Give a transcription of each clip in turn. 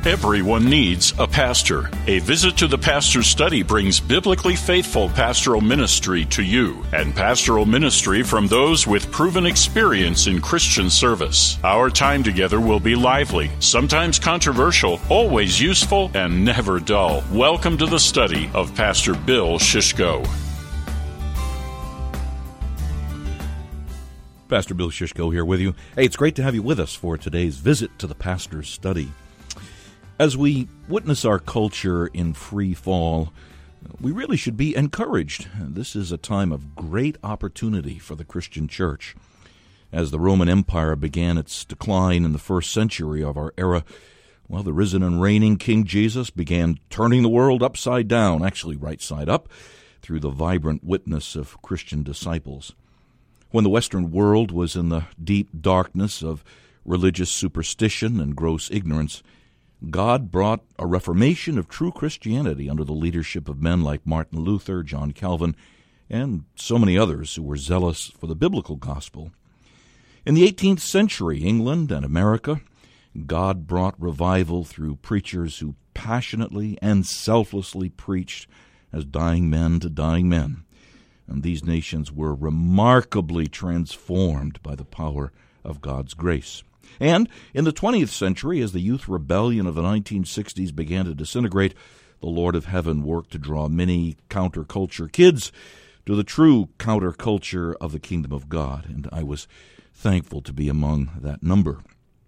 Everyone needs a pastor. A visit to the pastor's study brings biblically faithful pastoral ministry to you, and pastoral ministry from those with proven experience in Christian service. Our time together will be lively, sometimes controversial, always useful, and never dull. Welcome to the study of Pastor Bill Shishko. Pastor Bill Shishko here with you. Hey, it's great to have you with us for today's visit to the pastor's study. As we witness our culture in free fall, we really should be encouraged. This is a time of great opportunity for the Christian church. As the Roman Empire began its decline in the first century of our era, well, the risen and reigning King Jesus began turning the world upside down, actually right side up, through the vibrant witness of Christian disciples. When the Western world was in the deep darkness of religious superstition and gross ignorance, God brought a reformation of true Christianity under the leadership of men like Martin Luther, John Calvin, and so many others who were zealous for the biblical gospel. In the 18th century, England and America, God brought revival through preachers who passionately and selflessly preached as dying men to dying men. And these nations were remarkably transformed by the power of God's grace. And in the 20th century, as the youth rebellion of the 1960s began to disintegrate, the Lord of Heaven worked to draw many counterculture kids to the true counterculture of the kingdom of God, and I was thankful to be among that number.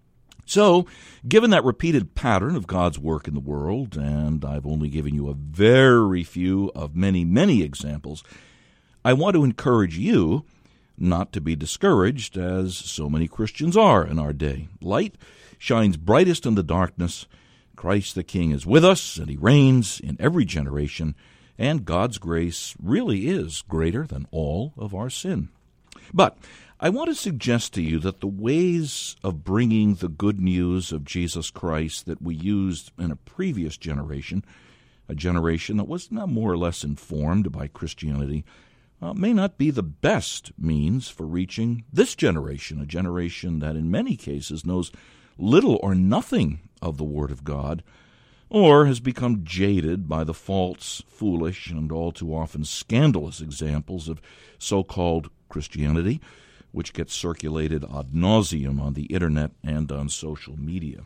So, given that repeated pattern of God's work in the world, and I've only given you a very few of many, many examples, I want to encourage you not to be discouraged, as so many Christians are in our day. Light shines brightest in the darkness. Christ the King is with us, and he reigns in every generation, and God's grace really is greater than all of our sin. But I want to suggest to you that the ways of bringing the good news of Jesus Christ that we used in a previous generation, a generation that was now more or less informed by Christianity, may not be the best means for reaching this generation, a generation that in many cases knows little or nothing of the Word of God, or has become jaded by the false, foolish, and all too often scandalous examples of so-called Christianity, which gets circulated ad nauseum on the Internet and on social media.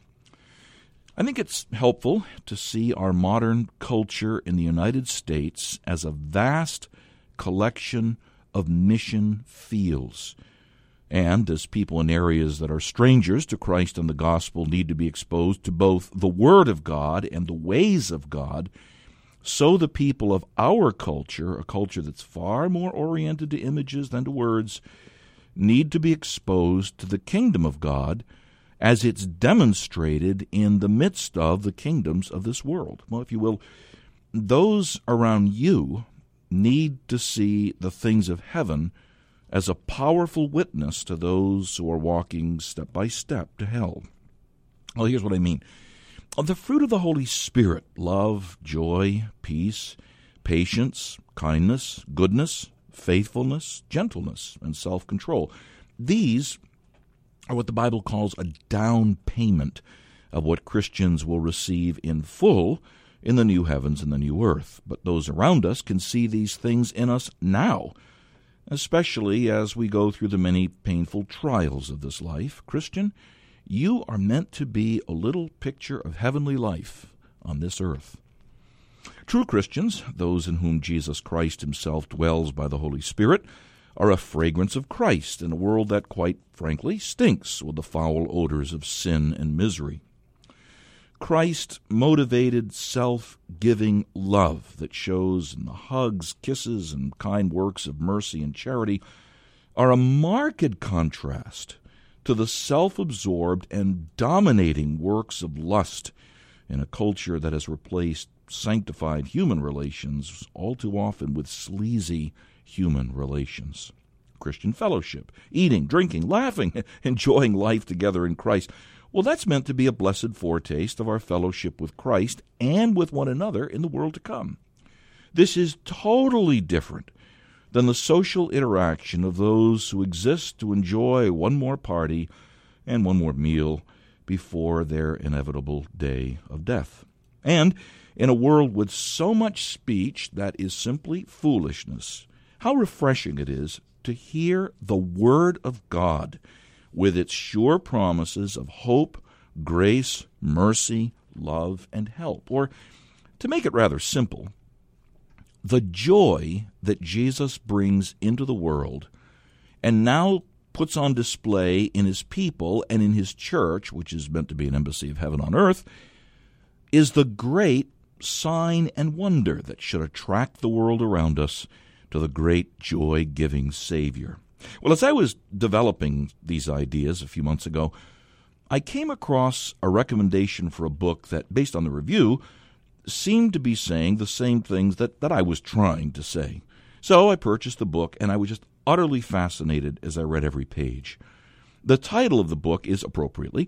I think it's helpful to see our modern culture in the United States as a vast collection of mission fields. And as people in areas that are strangers to Christ and the gospel need to be exposed to both the Word of God and the ways of God, so the people of our culture, a culture that's far more oriented to images than to words, need to be exposed to the kingdom of God as it's demonstrated in the midst of the kingdoms of this world. Well, if you will, those around you need to see the things of heaven as a powerful witness to those who are walking step by step to hell. Well, here's what I mean. The fruit of the Holy Spirit, love, joy, peace, patience, kindness, goodness, faithfulness, gentleness, and self-control. These are what the Bible calls a down payment of what Christians will receive in full in the new heavens and the new earth. But those around us can see these things in us now, especially as we go through the many painful trials of this life. Christian, you are meant to be a little picture of heavenly life on this earth. True Christians, those in whom Jesus Christ himself dwells by the Holy Spirit, are a fragrance of Christ in a world that, quite frankly, stinks with the foul odors of sin and misery. Christ-motivated, self-giving love that shows in the hugs, kisses, and kind works of mercy and charity are a marked contrast to the self-absorbed and dominating works of lust in a culture that has replaced sanctified human relations all too often with sleazy human relations. Christian fellowship, eating, drinking, laughing, enjoying life together in Christ. Well, that's meant to be a blessed foretaste of our fellowship with Christ and with one another in the world to come. This is totally different than the social interaction of those who exist to enjoy one more party and one more meal before their inevitable day of death. And in a world with so much speech that is simply foolishness, how refreshing it is to hear the Word of God with its sure promises of hope, grace, mercy, love, and help. Or, to make it rather simple, the joy that Jesus brings into the world and now puts on display in his people and in his church, which is meant to be an embassy of heaven on earth, is the great sign and wonder that should attract the world around us to the great joy-giving Savior. Well, as I was developing these ideas a few months ago, I came across a recommendation for a book that, based on the review, seemed to be saying the same things that I was trying to say. So I purchased the book, and I was just utterly fascinated as I read every page. The title of the book is, appropriately,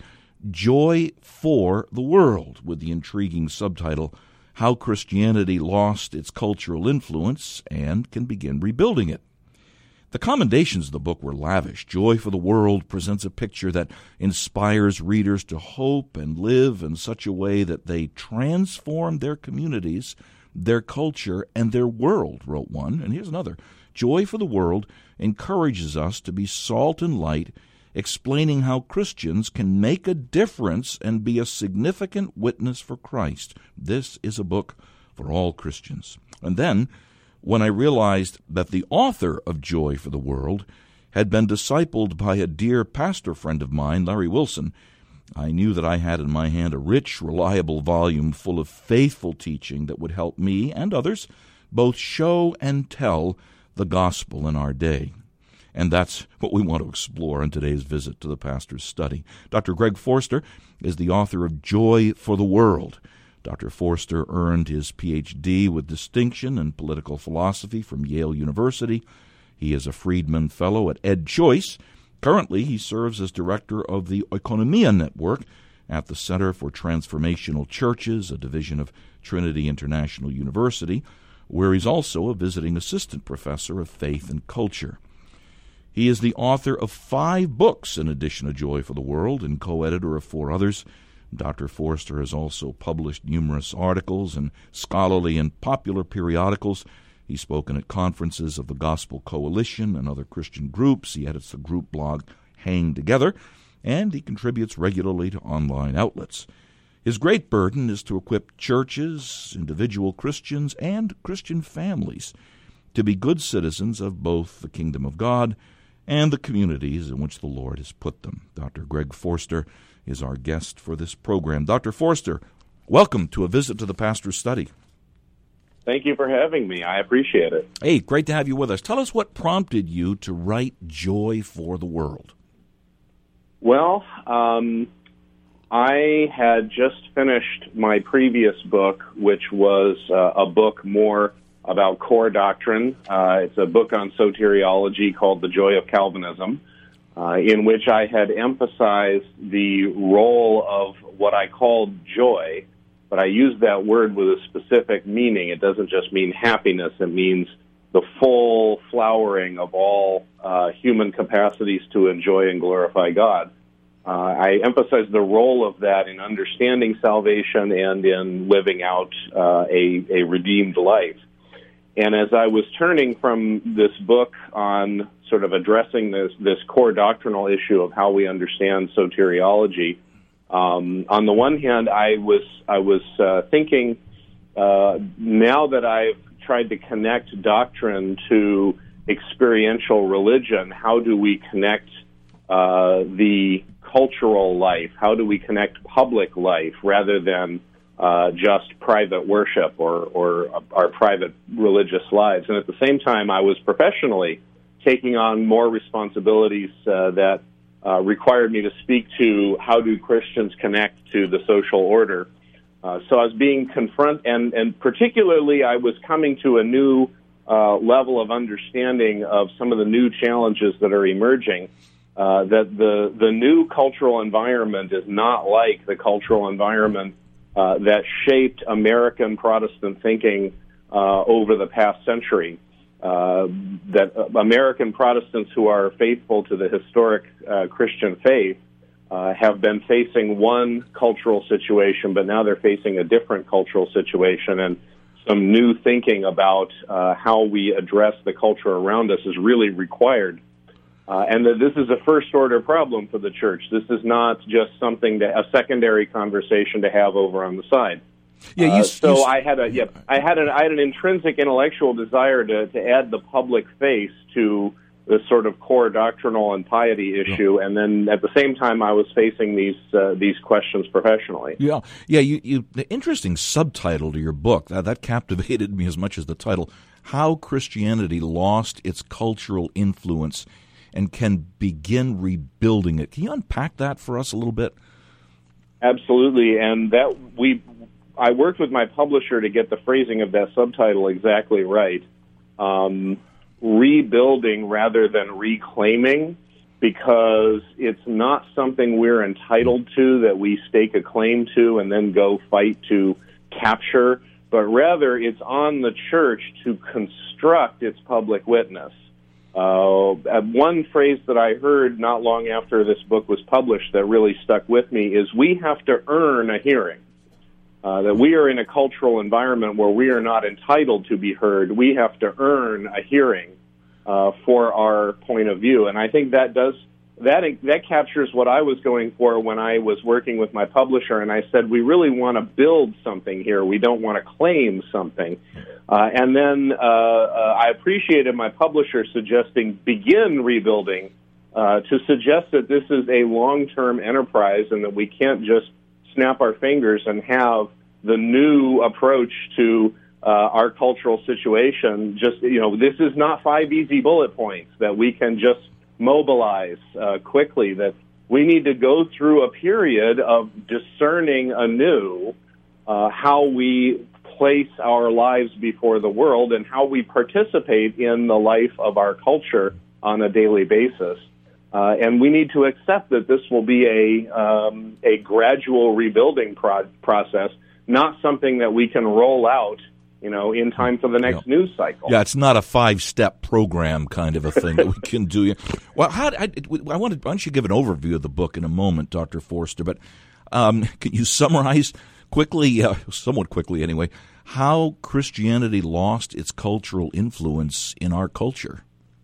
Joy for the World, with the intriguing subtitle, How Christianity Lost Its Cultural Influence and Can Begin Rebuilding It. The commendations of the book were lavish. Joy for the World presents a picture that inspires readers to hope and live in such a way that they transform their communities, their culture, and their world, wrote one. And here's another. Joy for the World encourages us to be salt and light, explaining how Christians can make a difference and be a significant witness for Christ. This is a book for all Christians. And then, when I realized that the author of Joy for the World had been discipled by a dear pastor friend of mine, Larry Wilson, I knew that I had in my hand a rich, reliable volume full of faithful teaching that would help me and others both show and tell the gospel in our day. And that's what we want to explore in today's visit to the pastor's study. Dr. Greg Forster is the author of Joy for the World. Dr. Forster earned his Ph.D. with distinction in political philosophy from Yale University. He is a Friedman Fellow at EdChoice. Currently, he serves as director of the Oikonomia Network at the Center for Transformational Churches, a division of Trinity International University, where he's also a visiting assistant professor of faith and culture. He is the author of 5 books in addition to Joy for the World and co-editor of 4 others. Dr. Forster has also published numerous articles in scholarly and popular periodicals. He's spoken at conferences of the Gospel Coalition and other Christian groups. He edits the group blog Hang Together, and he contributes regularly to online outlets. His great burden is to equip churches, individual Christians, and Christian families to be good citizens of both the kingdom of God and the communities in which the Lord has put them. Dr. Greg Forster is our guest for this program. Dr. Forster, welcome to a visit to the pastor's study. Thank you for having me. I appreciate it. Hey, great to have you with us. Tell us what prompted you to write Joy for the World. Well, I had just finished my previous book, which was a book more about core doctrine. It's a book on soteriology called The Joy of Calvinism, in which I had emphasized the role of what I called joy, but I used that word with a specific meaning. It doesn't just mean happiness. It means the full flowering of all human capacities to enjoy and glorify God. I emphasize the role of that in understanding salvation and in living out a redeemed life. And as I was turning from this book on sort of addressing this core doctrinal issue of how we understand soteriology, on the one hand, I was thinking, now that I've tried to connect doctrine to experiential religion, how do we connect the cultural life? How do we connect public life rather than just private worship or our private religious lives? And at the same time, I was professionally taking on more responsibilities that required me to speak to how do Christians connect to the social order. So I was being confronted, and particularly I was coming to a new level of understanding of some of the new challenges that are emerging, that the new cultural environment is not like the cultural environment that shaped American Protestant thinking over the past century. That American Protestants who are faithful to the historic Christian faith have been facing one cultural situation, but now they're facing a different cultural situation, and some new thinking about how we address the culture around us is really required. And that this is a first-order problem for the church. This is not just a secondary conversation to have over on the side. Yeah, I had an intrinsic intellectual desire to add the public face to this sort of core doctrinal and piety issue, and then at the same time I was facing these questions professionally. Yeah. The interesting subtitle to your book that captivated me as much as the title: "How Christianity Lost Its Cultural Influence and Can Begin Rebuilding It." Can you unpack that for us a little bit? Absolutely, and I worked with my publisher to get the phrasing of that subtitle exactly right. Rebuilding rather than reclaiming, because it's not something we're entitled to, that we stake a claim to and then go fight to capture, but rather it's on the church to construct its public witness. One phrase that I heard not long after this book was published that really stuck with me is, we have to earn a hearing. That we are in a cultural environment where we are not entitled to be heard. We have to earn a hearing for our point of view. And I think that captures what I was going for when I was working with my publisher, and I said, we really want to build something here. We don't want to claim something. And then I appreciated my publisher suggesting begin rebuilding, to suggest that this is a long-term enterprise and that we can't just snap our fingers and have the new approach to our cultural situation. This is not 5 easy bullet points that we can just mobilize quickly, that we need to go through a period of discerning anew how we place our lives before the world and how we participate in the life of our culture on a daily basis. And we need to accept that this will be a gradual rebuilding process, not something that we can roll out, in time for the next news cycle. Yeah, it's not a 5-step program kind of a thing that we can do. Well, why don't you give an overview of the book in a moment, Dr. Forster? But can you summarize quickly, somewhat quickly anyway, how Christianity lost its cultural influence in our culture?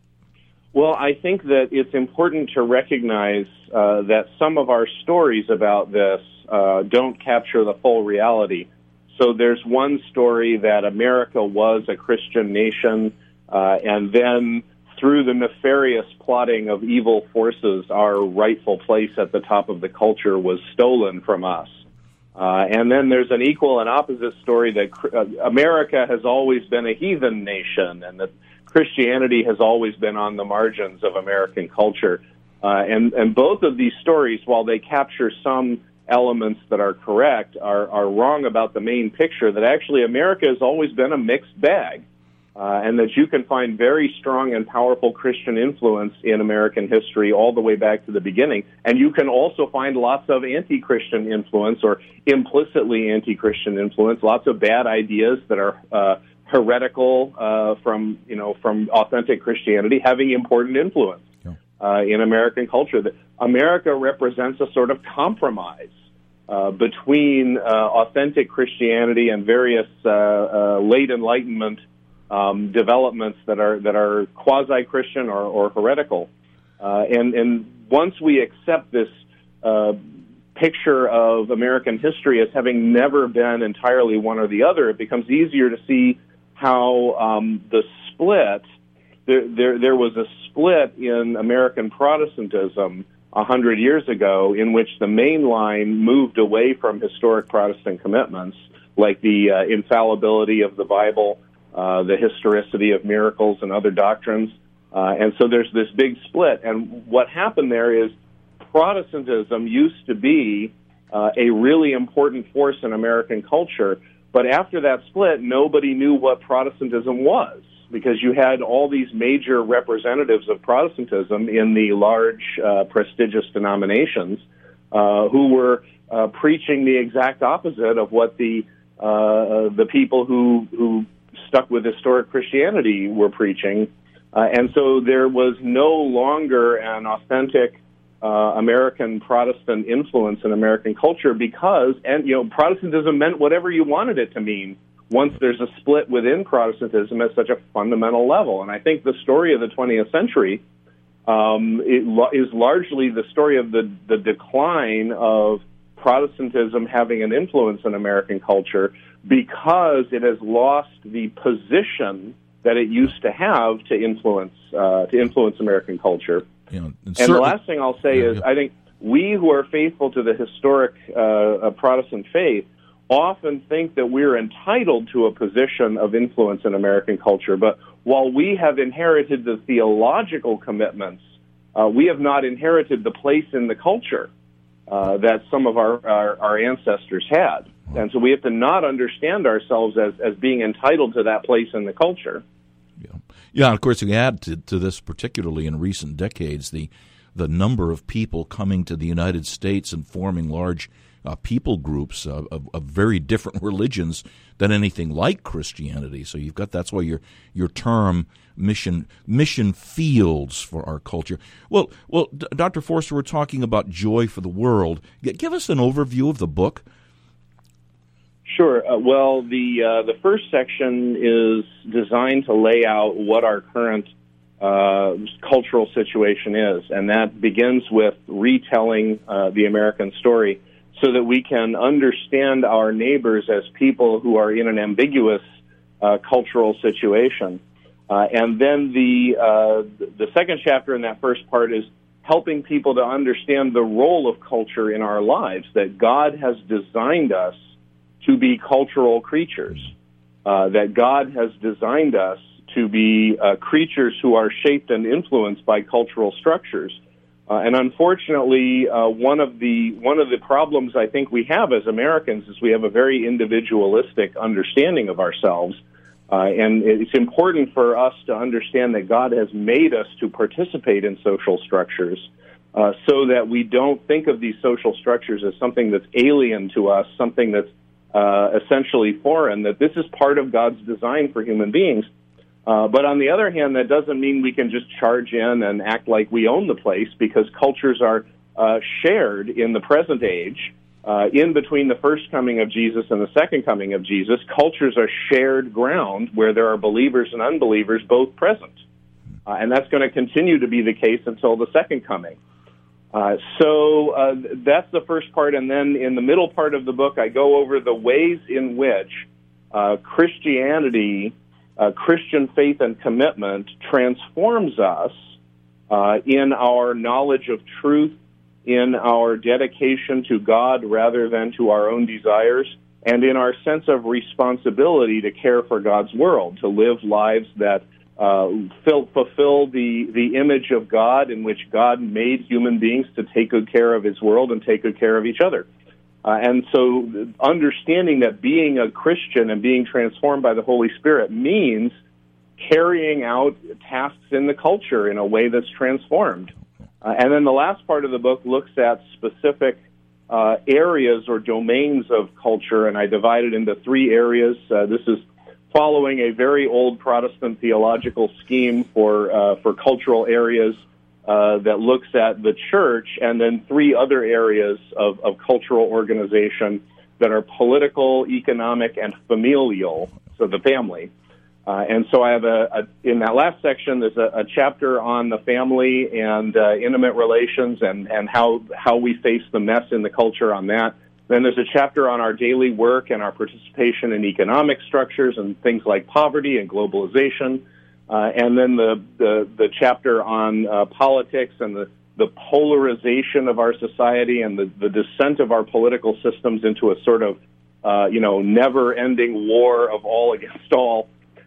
Well, I think that it's important to recognize that some of our stories about this don't capture the full reality. So there's one story that America was a Christian nation, and then through the nefarious plotting of evil forces, our rightful place at the top of the culture was stolen from us. And then there's an equal and opposite story that America has always been a heathen nation, and that Christianity has always been on the margins of American culture. And both of these stories, while they capture some elements that are correct, are wrong about the main picture, that actually America has always been a mixed bag, and that you can find very strong and powerful Christian influence in American history all the way back to the beginning. And you can also find lots of anti-Christian influence, or implicitly anti-Christian influence, lots of bad ideas that are heretical from authentic Christianity having important influence in American culture. That America represents a sort of compromise between authentic Christianity and various late Enlightenment developments that are quasi-Christian or heretical. And once we accept this picture of American history as having never been entirely one or the other, it becomes easier to see how the split, there was a split in American Protestantism 100 years ago, in which the main line moved away from historic Protestant commitments, like the infallibility of the Bible, the historicity of miracles and other doctrines. And so there's this big split. And what happened there is Protestantism used to be a really important force in American culture, but after that split, nobody knew what Protestantism was, because you had all these major representatives of Protestantism in the large, prestigious denominations who were preaching the exact opposite of what the people who stuck with historic Christianity were preaching. And so there was no longer an authentic American Protestant influence in American culture because, Protestantism meant whatever you wanted it to mean once there's a split within Protestantism at such a fundamental level. And I think the story of the 20th century is largely the story of the decline of Protestantism having an influence in American culture because it has lost the position that it used to have to influence American culture. And the last thing I'll say is I think we who are faithful to the historic Protestant faith often think that we're entitled to a position of influence in American culture. But while we have inherited the theological commitments, we have not inherited the place in the culture that some of our ancestors had. And so we have to not understand ourselves as being entitled to that place in the culture. Yeah, of course, we add to this, particularly in recent decades, the number of people coming to the United States and forming large people groups of very different religions than anything like Christianity. So you've got that's why your term mission fields for our culture. Well, Dr. Forster, we're talking about Joy for the World. Give us an overview of the book. Sure. Well, the first section is designed to lay out what our current cultural situation is, and that begins with retelling the American story so that we can understand our neighbors as people who are in an ambiguous cultural situation. And then the second chapter in that first part is helping people to understand the role of culture in our lives, that God has designed us to be cultural creatures, that God has designed us to be creatures who are shaped and influenced by cultural structures. And unfortunately, one of the problems I think we have as Americans is we have a very individualistic understanding of ourselves. And it's important for us to understand that God has made us to participate in social structures so that we don't think of these social structures as something that's alien to us, something that's essentially foreign, that this is part of God's design for human beings. But on the other hand, that doesn't mean we can just charge in and act like we own the place, because cultures are shared in the present age. In between the first coming of Jesus and the second coming of Jesus, cultures are shared ground where there are believers and unbelievers both present. And that's going to continue to be the case until the second coming. So that's the first part, and then in the middle part of the book, I go over the ways in which Christianity, Christian faith and commitment transforms us in our knowledge of truth, in our dedication to God rather than to our own desires, and in our sense of responsibility to care for God's world, to live lives that fulfill the image of God, in which God made human beings to take good care of His world and take good care of each other. And so understanding that being a Christian and being transformed by the Holy Spirit means carrying out tasks in the culture in a way that's transformed. And then the last part of the book looks at specific areas or domains of culture, and I divide it into three areas. This is following a very old Protestant theological scheme for cultural areas that looks at the church, and then three other areas of cultural organization that are political, economic, and familial, so the family. And so I have in that last section, there's a chapter on the family and intimate relations and how we face the mess in the culture on that. Then there's a chapter on our daily work and our participation in economic structures and things like poverty and globalization. And then the chapter on politics and the polarization of our society and the descent of our political systems into a sort of, never-ending war of all against all.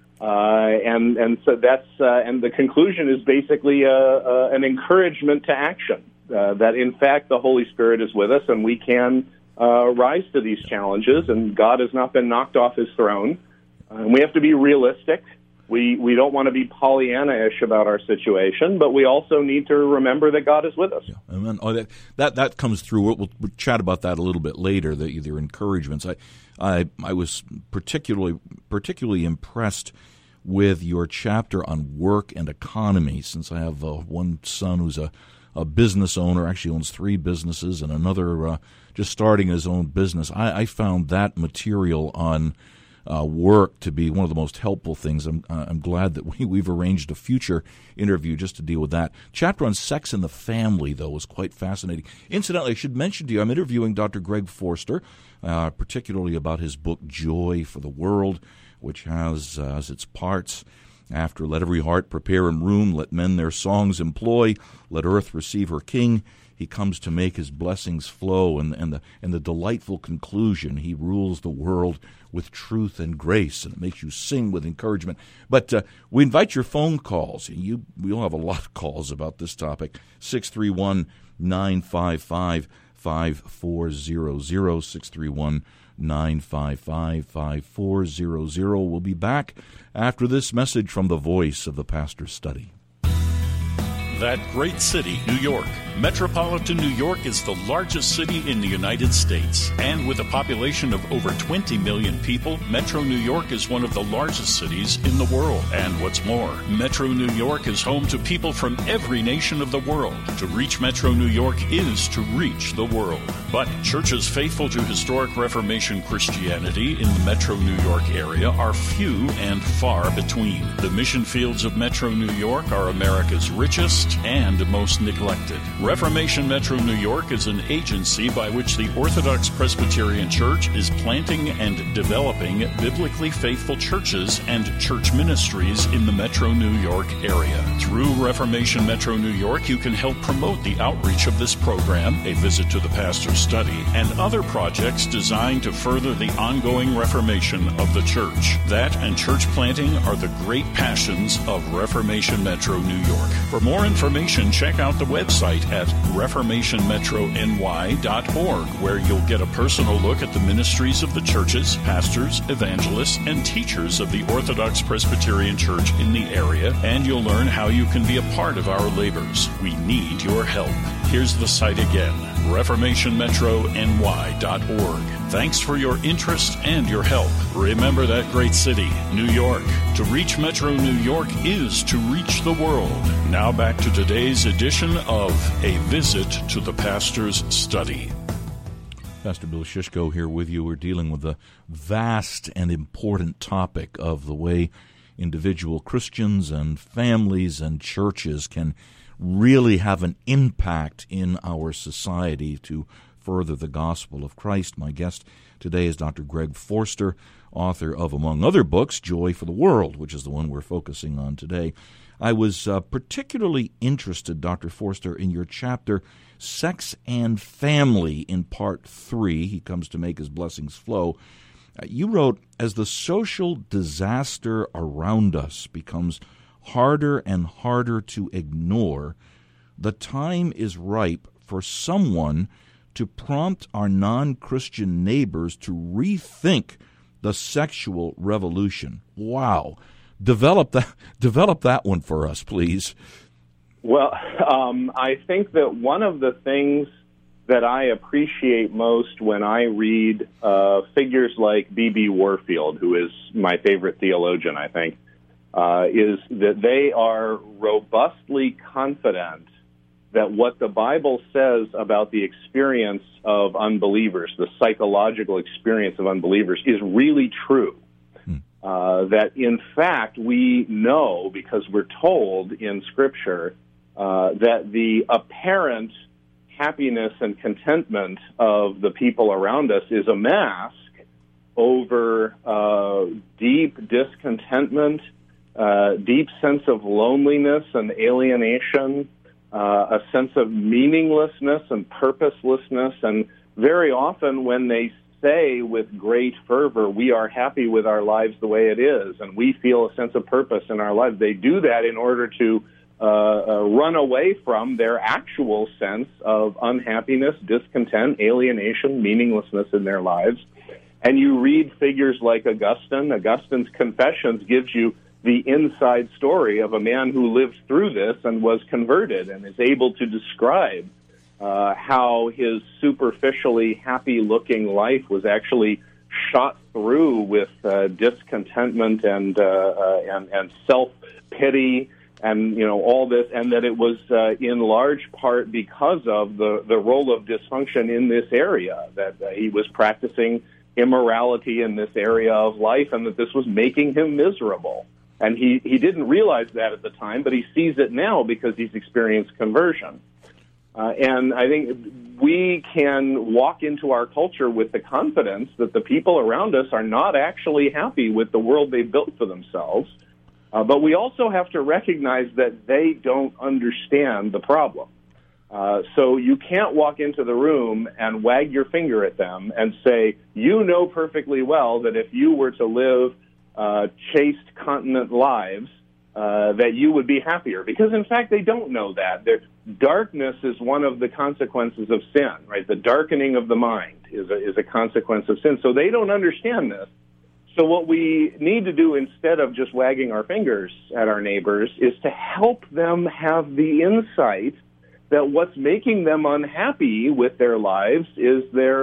And so that's and the conclusion is basically an encouragement to action, that in fact the Holy Spirit is with us and we can rise to these challenges, and God has not been knocked off His throne. And we have to be realistic. We don't want to be Pollyanna-ish about our situation, but we also need to remember that God is with us. Yeah. And then, that comes through. We'll chat about that a little bit later. Their encouragements. I was particularly impressed with your chapter on work and economy, since I have one son who's a a business owner, actually owns 3 businesses, and another just starting his own business. I found that material on work to be one of the most helpful things. I'm glad that we've arranged a future interview just to deal with that. Chapter on sex in the family, though, was quite fascinating. Incidentally, I should mention to you, I'm interviewing Dr. Greg Forster, particularly about his book, Joy for the World, which has as its parts, after let every heart prepare in room, let men their songs employ, let earth receive her king. He comes to make his blessings flow, and the delightful conclusion, he rules the world with truth and grace, and it makes you sing with encouragement. But we invite your phone calls. We'll have a lot of calls about this topic. 631-955-5400, 631-955-5400. We'll be back after this message from the voice of the Pastor's Study. That great city, New York. Metropolitan New York is the largest city in the United States. And with a population of over 20 million people, Metro New York is one of the largest cities in the world. And what's more, Metro New York is home to people from every nation of the world. To reach Metro New York is to reach the world. But churches faithful to historic Reformation Christianity in the Metro New York area are few and far between. The mission fields of Metro New York are America's richest and most neglected. Reformation Metro New York is an agency by which the Orthodox Presbyterian Church is planting and developing biblically faithful churches and church ministries in the Metro New York area. Through Reformation Metro New York, you can help promote the outreach of this program, a visit to the Pastor's Study, and other projects designed to further the ongoing reformation of the church. That and church planting are the great passions of Reformation Metro New York. For more information, check out the website at reformationmetrony.org, where you'll get a personal look at the ministries of the churches, pastors, evangelists, and teachers of the Orthodox Presbyterian Church in the area, and you'll learn how you can be a part of our labors. We need your help. Here's the site again, reformationmetrony.org. Thanks for your interest and your help. Remember that great city, New York. To reach Metro New York is to reach the world. Now back to today's edition of A Visit to the Pastor's Study. Pastor Bill Shishko here with you. We're dealing with the vast and important topic of the way individual Christians and families and churches can really have an impact in our society to further the gospel of Christ. My guest today is Dr. Greg Forster, author of, among other books, Joy for the World, which is the one we're focusing on today. I was particularly interested, Dr. Forster, in your chapter, Sex and Family, in Part 3. He comes to make his blessings flow. You wrote, as the social disaster around us becomes harder and harder to ignore, the time is ripe for someone to prompt our non-Christian neighbors to rethink the sexual revolution. Wow. Develop that one for us, please. Well, I think that one of the things that I appreciate most when I read figures like B.B. Warfield, who is my favorite theologian, I think, is that they are robustly confident that what the Bible says about the experience of unbelievers, the psychological experience of unbelievers, is really true. That, in fact, we know, because we're told in Scripture, that the apparent happiness and contentment of the people around us is a mask over deep discontentment, deep sense of loneliness and alienation, a sense of meaninglessness and purposelessness. And very often when they say with great fervor, we are happy with our lives the way it is, and we feel a sense of purpose in our lives, they do that in order to run away from their actual sense of unhappiness, discontent, alienation, meaninglessness in their lives. And you read figures like Augustine. Augustine's Confessions gives you the inside story of a man who lived through this and was converted and is able to describe how his superficially happy-looking life was actually shot through with discontentment and self-pity and all this, and that it was in large part because of the role of dysfunction in this area, that he was practicing immorality in this area of life, and that this was making him miserable. And he didn't realize that at the time, but he sees it now because he's experienced conversion. And I think we can walk into our culture with the confidence that the people around us are not actually happy with the world they've built for themselves. But we also have to recognize that they don't understand the problem. So you can't walk into the room and wag your finger at them and say, you know perfectly well that if you were to live chaste, continent lives, that you would be happier. Because, in fact, they don't know that. Darkness is one of the consequences of sin, right? The darkening of the mind is a consequence of sin. So they don't understand this. So what we need to do, instead of just wagging our fingers at our neighbors, is to help them have the insight that what's making them unhappy with their lives is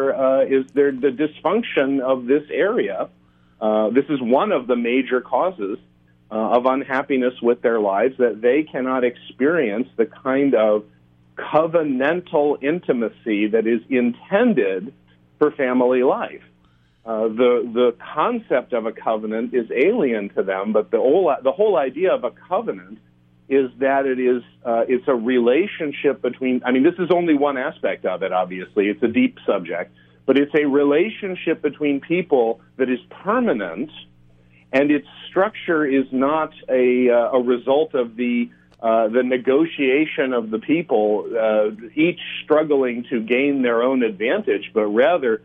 the dysfunction of this area. This is one of the major causes of unhappiness with their lives, that they cannot experience the kind of covenantal intimacy that is intended for family life. The concept of a covenant is alien to them, but the whole idea of a covenant is that it's a relationship between, this is only one aspect of it, obviously. It's a deep subject, but it's a relationship between people that is permanent, and its structure is not a result of the negotiation of the people, each struggling to gain their own advantage, but rather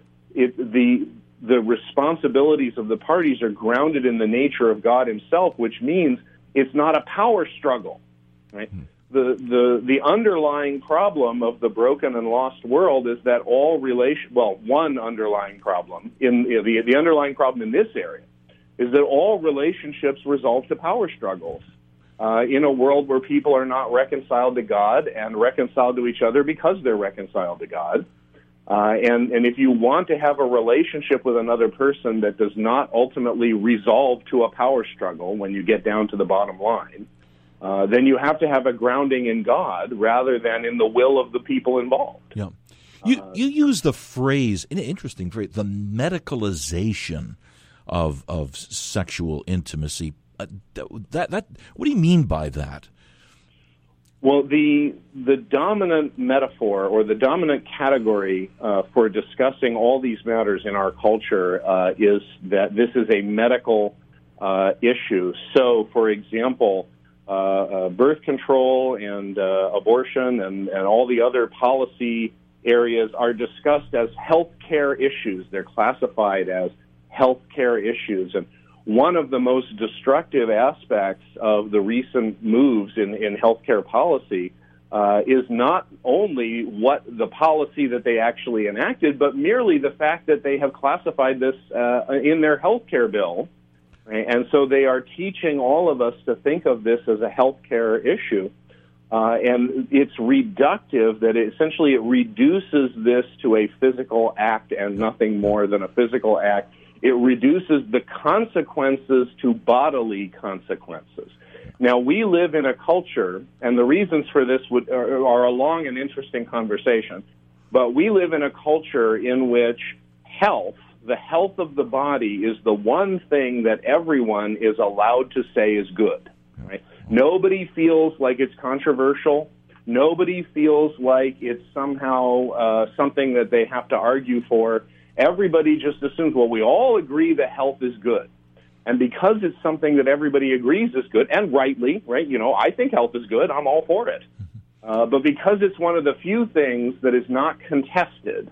the responsibilities of the parties are grounded in the nature of God himself, which means it's not a power struggle, right? The underlying problem of the broken and lost world is that one underlying problem the underlying problem in this area is that all relationships resolve to power struggles. In a world where people are not reconciled to God and reconciled to each other because they're reconciled to God. And if you want to have a relationship with another person that does not ultimately resolve to a power struggle when you get down to the bottom line, then you have to have a grounding in God rather than in the will of the people involved. Yeah, you use the phrase, an interesting phrase, the medicalization of sexual intimacy. That what do you mean by that? Well, the dominant metaphor or the dominant category for discussing all these matters in our culture is that this is a medical issue. So, for example, birth control and abortion and all the other policy areas are discussed as health care issues. They're classified as health care issues. And one of the most destructive aspects of the recent moves in healthcare policy is not only what the policy that they actually enacted, but merely the fact that they have classified this in their healthcare bill. Right? And so they are teaching all of us to think of this as a healthcare issue. And it's reductive, that essentially it reduces this to a physical act and nothing more than a physical act. It reduces the consequences to bodily consequences. Now, we live in a culture, and the reasons for this are a long and interesting conversation, but we live in a culture in which the health of the body, is the one thing that everyone is allowed to say is good. Right? Nobody feels like it's controversial. Nobody feels like it's somehow something that they have to argue for. Everybody just assumes, well, we all agree that health is good. And because it's something that everybody agrees is good, and rightly, right, I think health is good, I'm all for it. But because it's one of the few things that is not contested,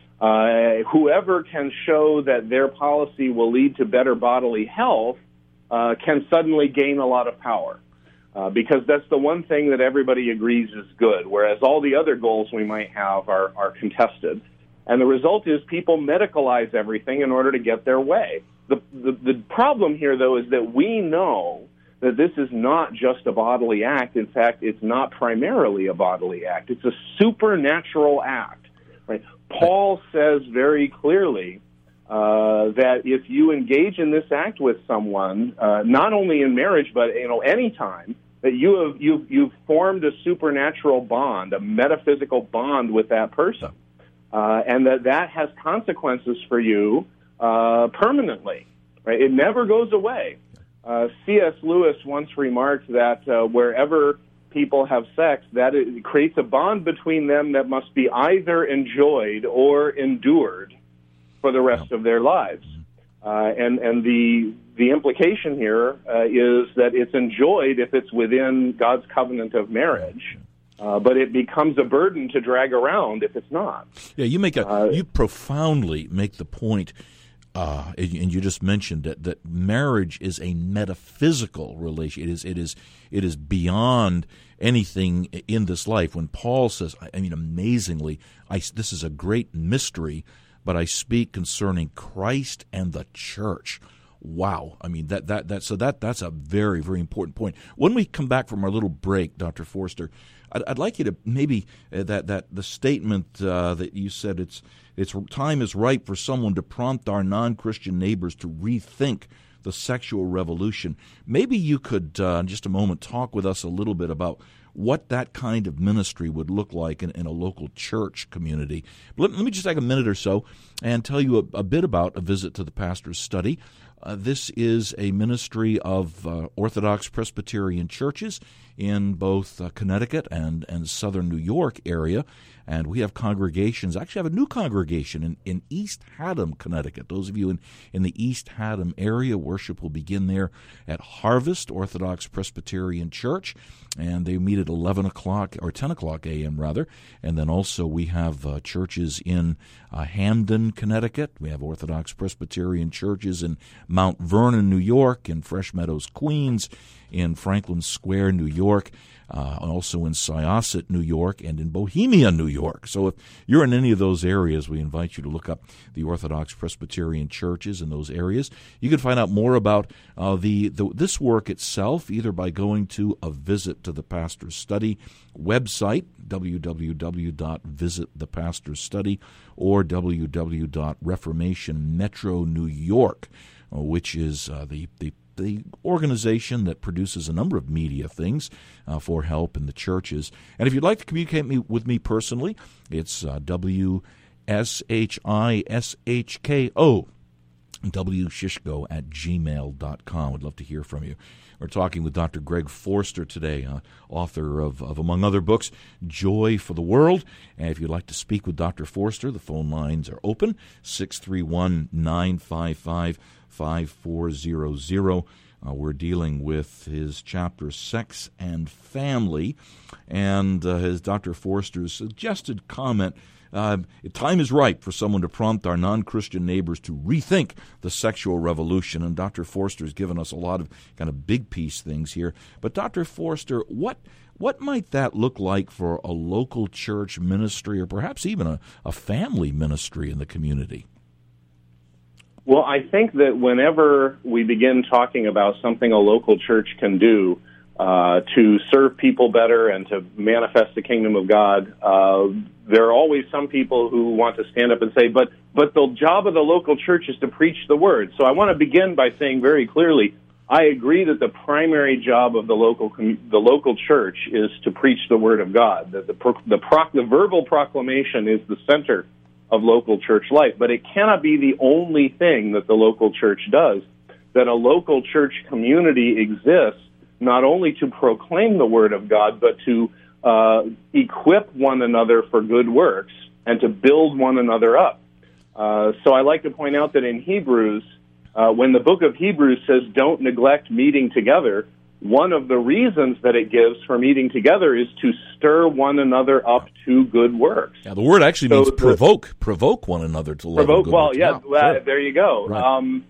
whoever can show that their policy will lead to better bodily health can suddenly gain a lot of power. Because that's the one thing that everybody agrees is good, whereas all the other goals we might have are contested. And the result is people medicalize everything in order to get their way. The problem here, though, is that we know that this is not just a bodily act. In fact, it's not primarily a bodily act. It's a supernatural act. Right? Paul says very clearly that if you engage in this act with someone, not only in marriage, but any time, that you've formed a supernatural bond, a metaphysical bond with that person, and that has consequences for you permanently. Right? It never goes away. C.S. Lewis once remarked that wherever people have sex, that it creates a bond between them that must be either enjoyed or endured for the rest of their lives. And the implication here is that it's enjoyed if it's within God's covenant of marriage, but it becomes a burden to drag around if it's not. Yeah, you profoundly make the point. And you just mentioned that marriage is a metaphysical relation. It is beyond anything in this life. When Paul says, I mean, amazingly, this is a great mystery, but I speak concerning Christ and the church. Wow. I mean, that's a very, very important point. When we come back from our little break, Dr. Forster, I'd like you to maybe that the statement that you said it's time is ripe for someone to prompt our non-Christian neighbors to rethink the sexual revolution. Maybe you could, in just a moment, talk with us a little bit about what that kind of ministry would look like in a local church community. Let me just take a minute or so and tell you a bit about A Visit to the Pastor's Study. This is a ministry of Orthodox Presbyterian churches in both Connecticut and southern New York area. And we have congregations, actually have a new congregation in East Haddam, Connecticut. Those of you in the East Haddam area, worship will begin there at Harvest Orthodox Presbyterian Church, and they meet at 11 o'clock, or 10 o'clock a.m. rather. And then also we have churches in Hamden, Connecticut. We have Orthodox Presbyterian churches in Mount Vernon, New York, in Fresh Meadows, Queens, in Franklin Square, New York, also in Syosset, New York, and in Bohemia, New York. So if you're in any of those areas, we invite you to look up the Orthodox Presbyterian churches in those areas. You can find out more about this work itself either by going to A Visit to the Pastor's Study website, www.visitthepastorstudy, or www.Reformation Metro New York, which is the organization that produces a number of media things for help in the churches. And if you'd like to communicate with me personally, it's WSHISHKO, wshishko@gmail.com. I'd love to hear from you. We're talking with Dr. Greg Forster today, author of, among other books, Joy for the World. And if you'd like to speak with Dr. Forster, the phone lines are open, 631-955-5400. We're dealing with his chapter, Sex and Family, and his Dr. Forster's suggested comment, time is ripe for someone to prompt our non-Christian neighbors to rethink the sexual revolution. And Dr. Forster has given us a lot of kind of big piece things here. But Dr. Forster, what might that look like for a local church ministry, or perhaps even a family ministry in the community? Well, I think that whenever we begin talking about something a local church can do to serve people better and to manifest the kingdom of God, there are always some people who want to stand up and say, but the job of the local church is to preach the word. So I want to begin by saying very clearly, I agree that the primary job of the local church is to preach the word of God. That the verbal proclamation is the center of local church life, but it cannot be the only thing that the local church does. That a local church community exists not only to proclaim the word of God, but to equip one another for good works and to build one another up. So I like to point out that in Hebrews, when the book of Hebrews says don't neglect meeting together, one of the reasons that it gives for meeting together is to stir one another up to good works. Yeah, the word actually means provoke one another to love and good works. Sure. There you go. Right.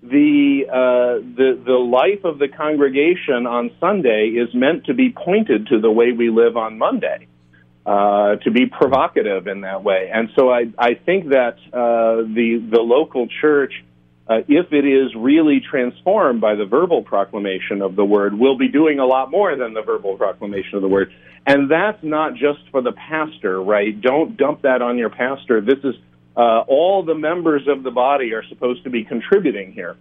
The life of the congregation on Sunday is meant to be pointed to the way we live on Monday, to be provocative in that way. And so I think that the local church, if it is really transformed by the verbal proclamation of the word, will be doing a lot more than the verbal proclamation of the word. And that's not just for the pastor, right? Don't dump that on your pastor. This is all the members of the body are supposed to be contributing here.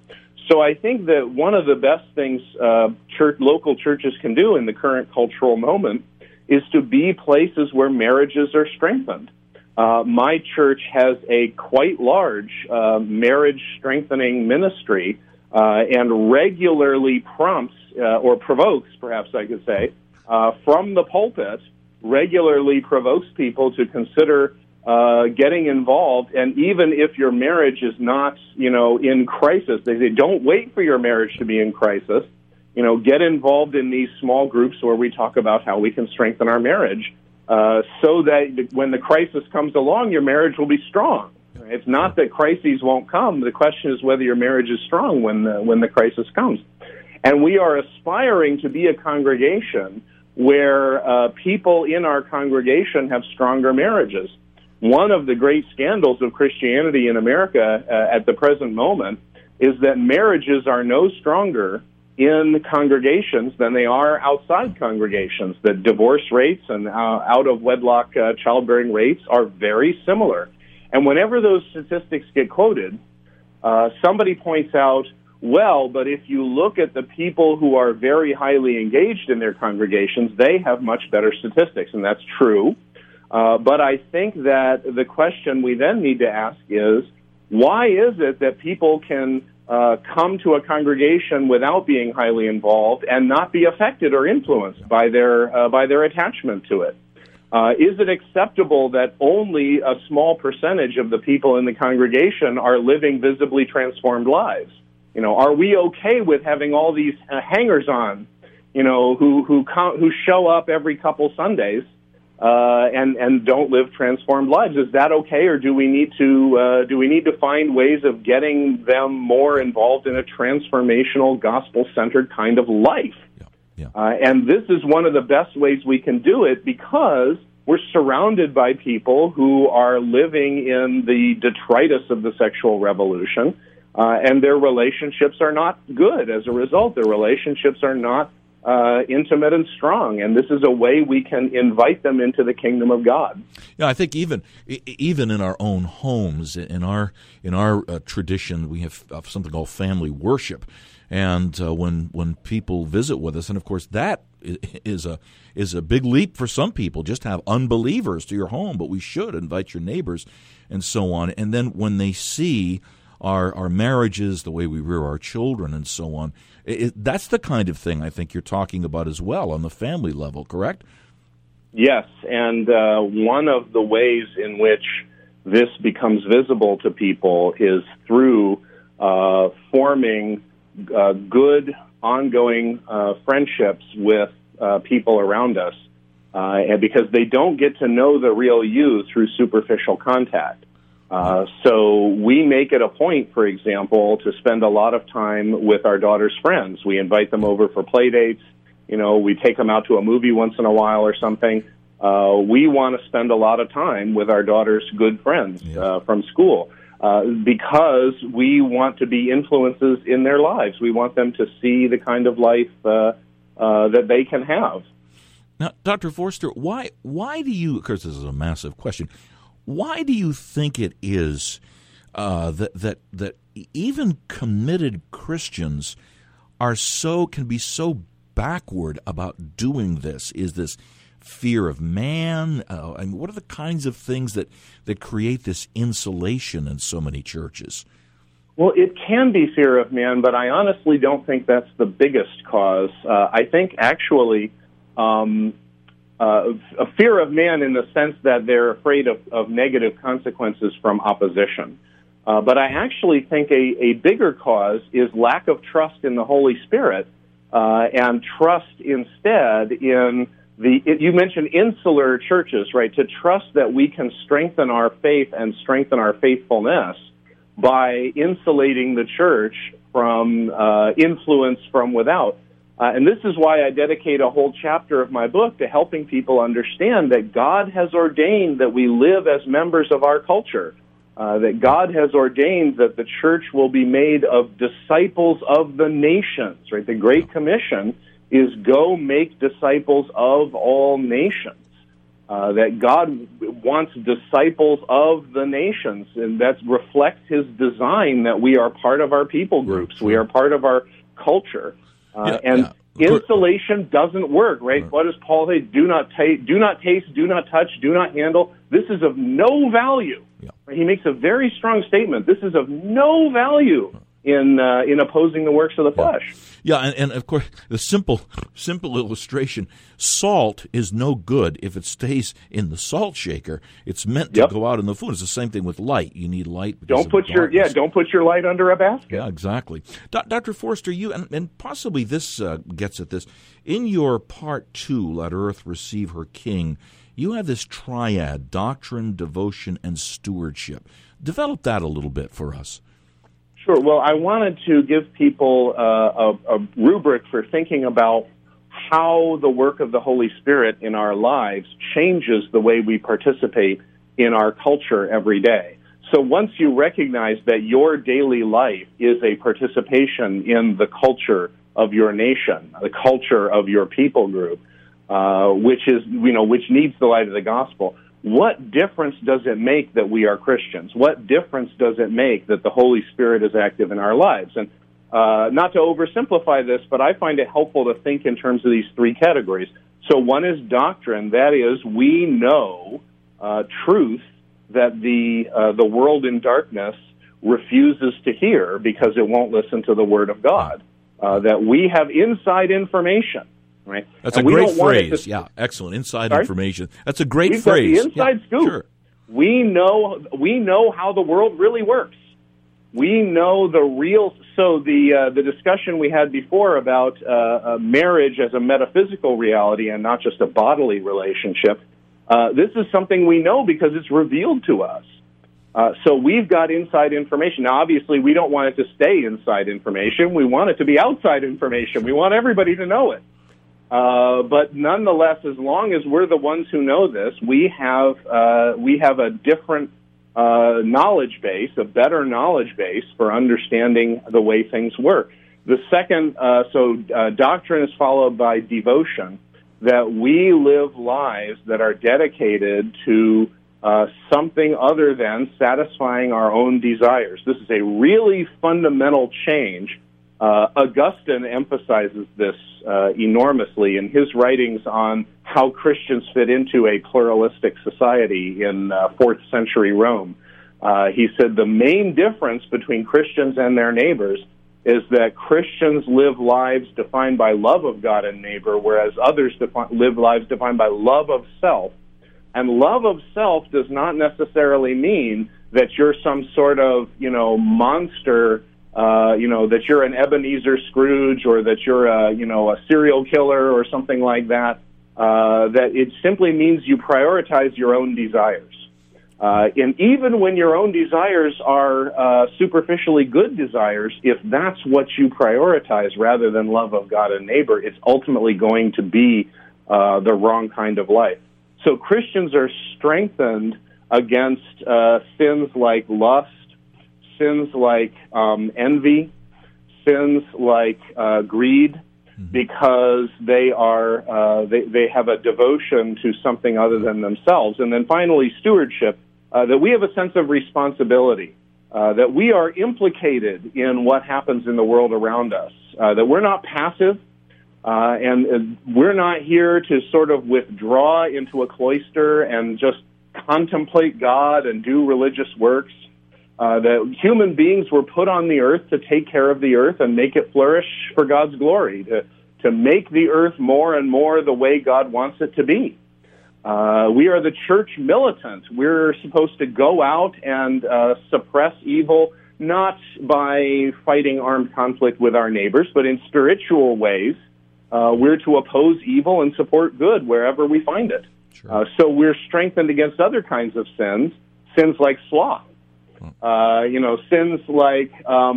So I think that one of the best things local churches can do in the current cultural moment is to be places where marriages are strengthened. My church has a quite large marriage strengthening ministry and regularly prompts or provokes, perhaps I could say, from the pulpit, regularly provokes people to consider getting involved. And even if your marriage is not, in crisis, they say, don't wait for your marriage to be in crisis. Get involved in these small groups where we talk about how we can strengthen our marriage so that when the crisis comes along, your marriage will be strong. It's not that crises won't come. The question is whether your marriage is strong when the crisis comes. And we are aspiring to be a congregation where people in our congregation have stronger marriages. One of the great scandals of Christianity in America at the present moment is that marriages are no stronger in congregations than they are outside congregations. That divorce rates and out-of-wedlock childbearing rates are very similar. And whenever those statistics get quoted, somebody points out, well, but if you look at the people who are very highly engaged in their congregations, they have much better statistics, and that's true. But I think that the question we then need to ask is, why is it that people can come to a congregation without being highly involved and not be affected or influenced by their attachment to it? Is it acceptable that only a small percentage of the people in the congregation are living visibly transformed lives? Are we okay with having all these hangers-on, who show up every couple Sundays and don't live transformed lives? Is that okay, or do we need to find ways of getting them more involved in a transformational, gospel-centered kind of life? Yeah. And this is one of the best ways we can do it because we're surrounded by people who are living in the detritus of the sexual revolution, and their relationships are not good as a result. Their relationships are not intimate and strong, and this is a way we can invite them into the kingdom of God. Yeah, I think even in our own homes, in our tradition, we have something called family worship. And when people visit with us, and of course that is a big leap for some people, just to have unbelievers to your home, but we should invite your neighbors and so on. And then when they see our marriages, the way we rear our children and so on, that's the kind of thing I think you're talking about as well on the family level, correct? Yes, and one of the ways in which this becomes visible to people is through forming good, ongoing friendships with people around us, and because they don't get to know the real you through superficial contact. So we make it a point, for example, to spend a lot of time with our daughter's friends. We invite them over for play dates. We take them out to a movie once in a while or something. We want to spend a lot of time with our daughter's good friends from school. Because we want to be influences in their lives. We want them to see the kind of life that they can have. Now, Dr. Forster, why do you, of course this is a massive question, why do you think it is that even committed Christians can be so backward about doing this? Is this fear of man? What are the kinds of things that create this insulation in so many churches? Well, it can be fear of man, but I honestly don't think that's the biggest cause. I think actually a fear of man in the sense that they're afraid of negative consequences from opposition. But I actually think a bigger cause is lack of trust in the Holy Spirit and trust instead in you mentioned insular churches, right? To trust that we can strengthen our faith and strengthen our faithfulness by insulating the church from influence from without. And this is why I dedicate a whole chapter of my book to helping people understand that God has ordained that we live as members of our culture, that God has ordained that the church will be made of disciples of the nations, right? The Great Commission is go make disciples of all nations. that God wants disciples of the nations, and that reflects His design that we are part of our people groups, we are part of our culture, Insulation doesn't work, right? What does Paul say? Do not taste, do not touch, do not handle. This is of no value. Yeah. He makes a very strong statement. This is of no value in opposing the works of the flesh. Yeah, and of course, the simple illustration, salt is no good if it stays in the salt shaker. It's meant to go out in the food. It's the same thing with light. You need light. Don't put your light under a basket. Yeah, exactly. Dr. Forster, you, and possibly this gets at this, in your part 2, Let Earth Receive Her King, you have this triad, doctrine, devotion, and stewardship. Develop that a little bit for us. Sure. Well, I wanted to give people a rubric for thinking about how the work of the Holy Spirit in our lives changes the way we participate in our culture every day. So once you recognize that your daily life is a participation in the culture of your nation, the culture of your people group, which needs the light of the gospel, what difference does it make that we are Christians? What difference does it make that the Holy Spirit is active in our lives? And not to oversimplify this, but I find it helpful to think in terms of these 3 categories. So one is doctrine. That is, we know truth that the world in darkness refuses to hear because it won't listen to the Word of God. That we have inside information. Right. That's a great phrase. Excellent. Inside information. That's a great phrase. Got the inside scoop. Sure. We know how the world really works. We know the real. So the discussion we had before about marriage as a metaphysical reality and not just a bodily relationship. This is something we know because it's revealed to us. So we've got inside information. Now, obviously, we don't want it to stay inside information. We want it to be outside information. We want everybody to know it. But nonetheless, as long as we're the ones who know this, we have a different knowledge base, a better knowledge base for understanding the way things work. The second, doctrine is followed by devotion, that we live lives that are dedicated to something other than satisfying our own desires. This is a really fundamental change. Augustine emphasizes this enormously in his writings on how Christians fit into a pluralistic society in 4th century Rome. He said the main difference between Christians and their neighbors is that Christians live lives defined by love of God and neighbor, whereas others live lives defined by love of self. And love of self does not necessarily mean that you're some sort of, monster, that you're an Ebenezer Scrooge or that you're a serial killer or something like that. That it simply means you prioritize your own desires. And even when your own desires are superficially good desires, if that's what you prioritize rather than love of God and neighbor, it's ultimately going to be the wrong kind of life. So Christians are strengthened against sins like lust, sins like envy, sins like greed, because they have a devotion to something other than themselves. And then finally, stewardship, that we have a sense of responsibility, that we are implicated in what happens in the world around us, that we're not passive, and we're not here to sort of withdraw into a cloister and just contemplate God and do religious works. That human beings were put on the earth to take care of the earth and make it flourish for God's glory, to make the earth more and more the way God wants it to be. We are the church militant. We're supposed to go out and suppress evil, not by fighting armed conflict with our neighbors, but in spiritual ways. We're to oppose evil and support good wherever we find it. Sure. So we're strengthened against other kinds of sins like sloth. Sins like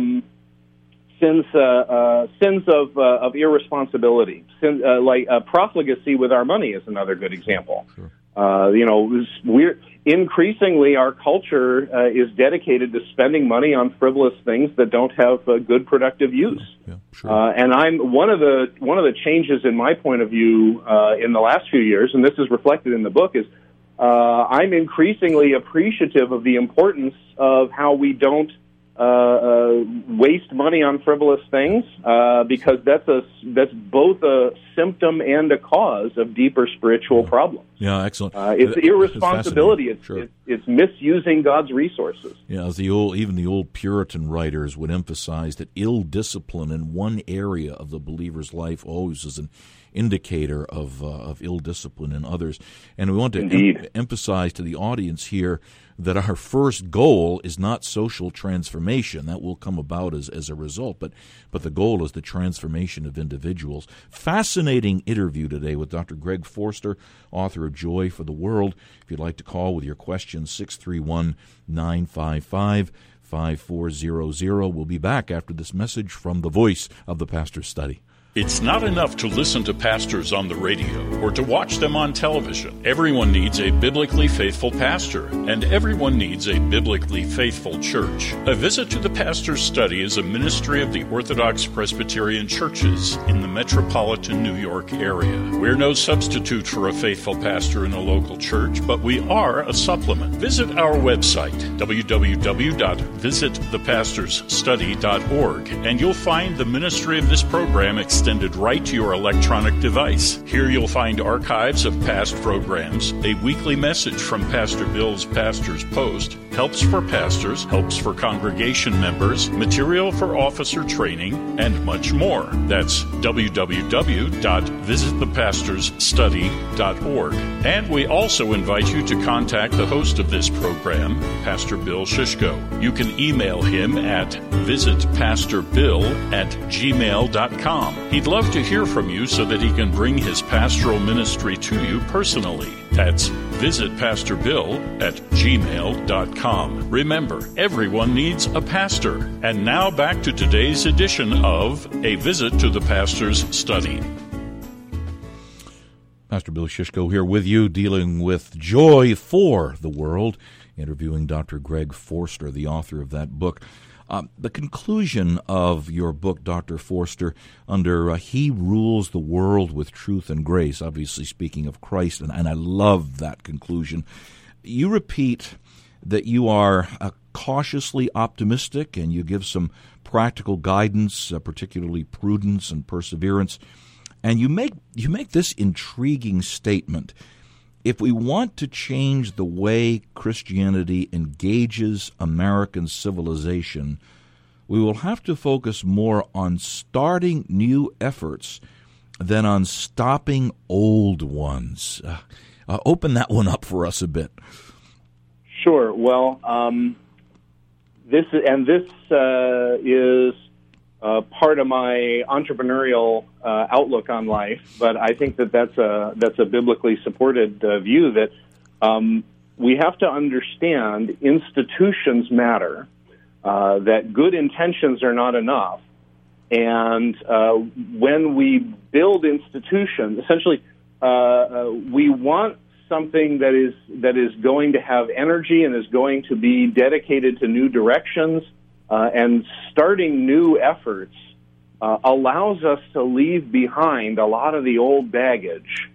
sins of irresponsibility, like profligacy with our money is another good example. Sure. We're increasingly, our culture is dedicated to spending money on frivolous things that don't have good productive use. Yeah, sure. And I'm one of the changes in my point of view in the last few years, and this is reflected in the book, is I'm increasingly appreciative of the importance of how we don't waste money on frivolous things, because that's both a symptom and a cause of deeper spiritual problems. Yeah, excellent. It's irresponsibility. It's misusing God's resources. Yeah, as even the old Puritan writers would emphasize that ill discipline in one area of the believer's life always is an indicator of ill discipline in others. And we want to emphasize to the audience here that our first goal is not social transformation. That will come about as a result, but the goal is the transformation of individuals. Fascinating interview today with Dr. Greg Forster, author of Joy for the World. If you'd like to call with your questions, 631-955-5400. We'll be back after this message from the voice of the Pastor's Study. It's not enough to listen to pastors on the radio or to watch them on television. Everyone needs a biblically faithful pastor, and everyone needs a biblically faithful church. A Visit to the Pastor's Study is a ministry of the Orthodox Presbyterian churches in the metropolitan New York area. We're no substitute for a faithful pastor in a local church, but we are a supplement. Visit our website, www.visitthepastorsstudy.org, and you'll find the ministry of this program extended right to your electronic device. Here you'll find archives of past programs, a weekly message from Pastor Bill's Pastor's Post, helps for pastors, helps for congregation members, material for officer training, and much more. That's www.visitthepastorsstudy.org. And we also invite you to contact the host of this program, Pastor Bill Shishko. You can email him at visitpastorbill@gmail.com. He'd love to hear from you so that he can bring his pastoral ministry to you personally. That's visitpastorbill@gmail.com. Remember, everyone needs a pastor. And now back to today's edition of A Visit to the Pastor's Study. Pastor Bill Shishko here with you, dealing with Joy for the World, interviewing Dr. Greg Forster, the author of that book. The conclusion of your book, Dr. Forster, under He Rules the World with Truth and Grace, obviously speaking of Christ, and I love that conclusion. You repeat that you are cautiously optimistic, and you give some practical guidance, particularly prudence and perseverance. And you make this intriguing statement. If we want to change the way Christianity engages American civilization, we will have to focus more on starting new efforts than on stopping old ones. Open that one up for us a bit. Sure. Well, this is part of my entrepreneurial outlook on life, but I think that's a biblically supported view that we have to understand institutions matter, that good intentions are not enough, and when we build institutions, essentially, we want something that is going to have energy and is going to be dedicated to new directions. And starting new efforts allows us to leave behind a lot of the old baggage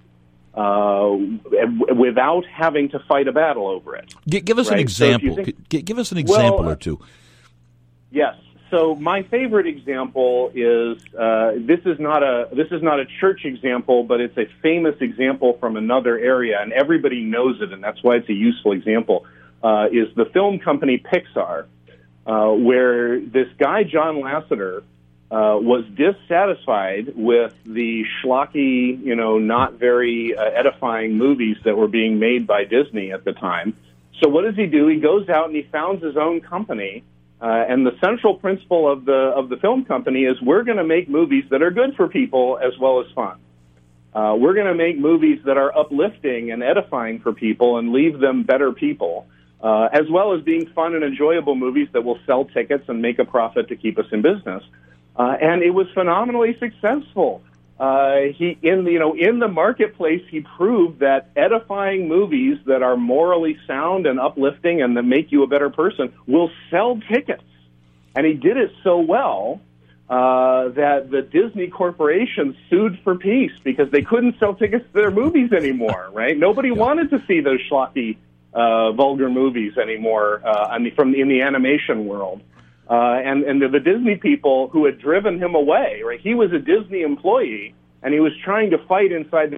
without having to fight a battle over it. Give us an example. So give us an example or two. Yes. So my favorite example is this is not a church example, but it's a famous example from another area, and everybody knows it, and that's why it's a useful example. Is the film company Pixar. Where this guy, John Lasseter, was dissatisfied with the schlocky, not very edifying movies that were being made by Disney at the time. So what does he do? He goes out and he founds his own company, and the central principle of the film company is we're going to make movies that are good for people as well as fun. We're going to make movies that are uplifting and edifying for people and leave them better people. As well as being fun and enjoyable movies that will sell tickets and make a profit to keep us in business. And it was phenomenally successful. in the marketplace, he proved that edifying movies that are morally sound and uplifting and that make you a better person will sell tickets. And he did it so well that the Disney Corporation sued for peace because they couldn't sell tickets to their movies anymore, right? Nobody wanted to see those schlocky, vulgar movies anymore in the animation world. And the Disney people who had driven him away, right? He was a Disney employee, and he was trying to fight inside the...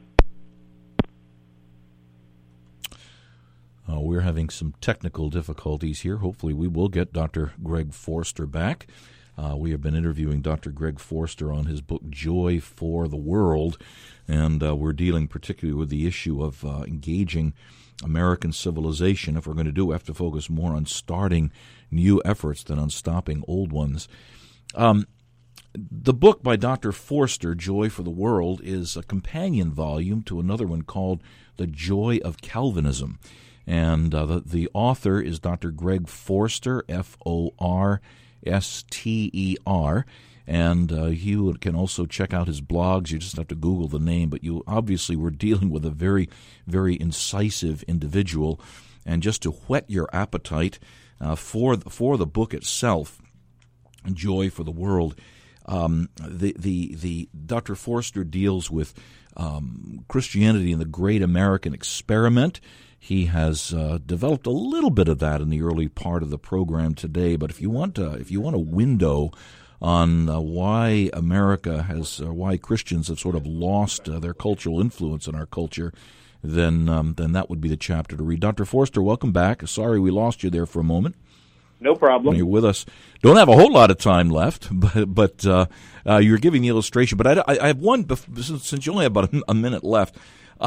We're having some technical difficulties here. Hopefully we will get Dr. Greg Forster back. We have been interviewing Dr. Greg Forster on his book, Joy for the World, and we're dealing particularly with the issue of engaging American civilization. If we're going to do it, we have to focus more on starting new efforts than on stopping old ones. The book by Dr. Forster, Joy for the World, is a companion volume to another one called The Joy of Calvinism. And the author is Dr. Greg Forster, Forster, and you can also check out his blogs. You just have to Google the name, but you obviously were dealing with a very, very incisive individual. And just to whet your appetite for the book itself, Joy for the World, the Dr. Forster deals with Christianity and the Great American Experiment. He has developed a little bit of that in the early part of the program today. But if you want a window on why why Christians have sort of lost their cultural influence in our culture, then that would be the chapter to read. Dr. Forster, welcome back. Sorry we lost you there for a moment. No problem. You're with us. Don't have a whole lot of time left, but you're giving the illustration. But I have one, since you only have about a minute left.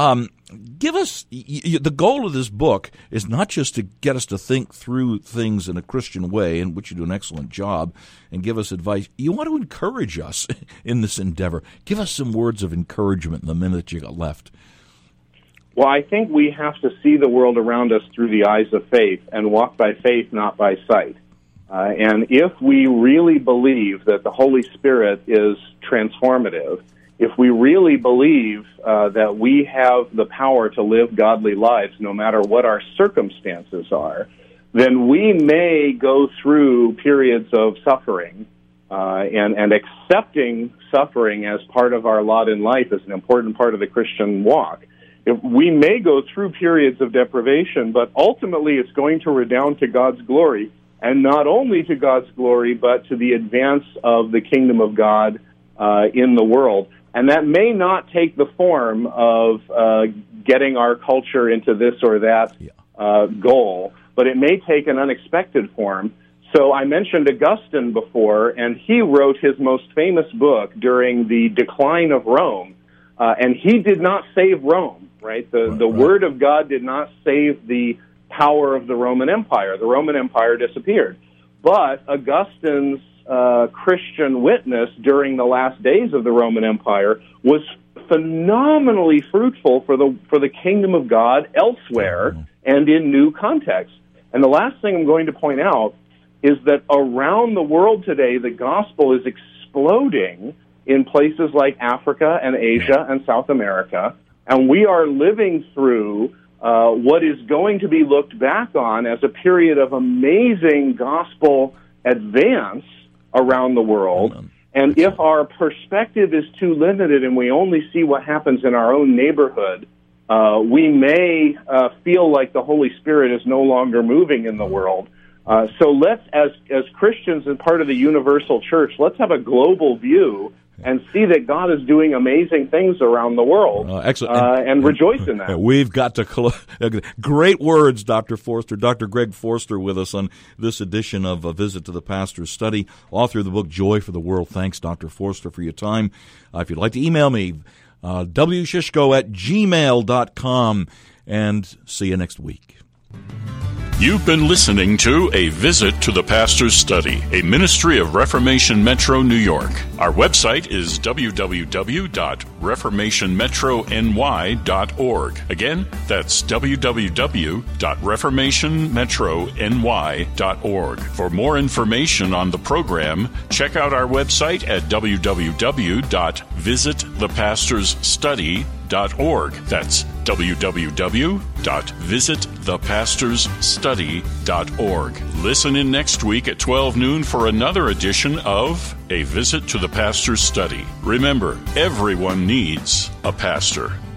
Give us the goal of this book is not just to get us to think through things in a Christian way, in which you do an excellent job, and give us advice. You want to encourage us in this endeavor. Give us some words of encouragement in the minute you got left. Well, I think we have to see the world around us through the eyes of faith and walk by faith, not by sight. And if we really believe that the Holy Spirit is transformative, if we really believe that we have the power to live godly lives no matter what our circumstances are, then we may go through periods of suffering, and accepting suffering as part of our lot in life is an important part of the Christian walk. We may go through periods of deprivation, but ultimately it's going to redound to God's glory, and not only to God's glory, but to the advance of the kingdom of God in the world. And that may not take the form of getting our culture into this or that goal, but it may take an unexpected form. So I mentioned Augustine before, and he wrote his most famous book during the decline of Rome, and he did not save Rome, right? The Word of God did not save the power of the Roman Empire. The Roman Empire disappeared. But Augustine's Christian witness during the last days of the Roman Empire was phenomenally fruitful for the kingdom of God elsewhere and in new contexts. And the last thing I'm going to point out is that around the world today, the gospel is exploding in places like Africa and Asia and South America, and we are living through what is going to be looked back on as a period of amazing gospel advance around the world. And if our perspective is too limited and we only see what happens in our own neighborhood, we may feel like the Holy Spirit is no longer moving in the world. So let's, as Christians and part of the universal church, let's have a global view and see that God is doing amazing things around the world, and rejoice in that. We've got to great words, Dr. Forster. Dr. Greg Forster with us on this edition of A Visit to the Pastor's Study, author of the book Joy for the World. Thanks, Dr. Forster, for your time. If you'd like to email me, wshishko@gmail.com, and see you next week. You've been listening to A Visit to the Pastor's Study, a ministry of Reformation Metro, New York. Our website is www.reformationmetrony.org. Again, that's www.reformationmetrony.org. For more information on the program, check out our website at www.visitthepastorsstudy.org. That's www.visitthepastorsstudy.org. Listen in next week at 12 noon for another edition of A Visit to the Pastor's Study. Remember, everyone needs a pastor.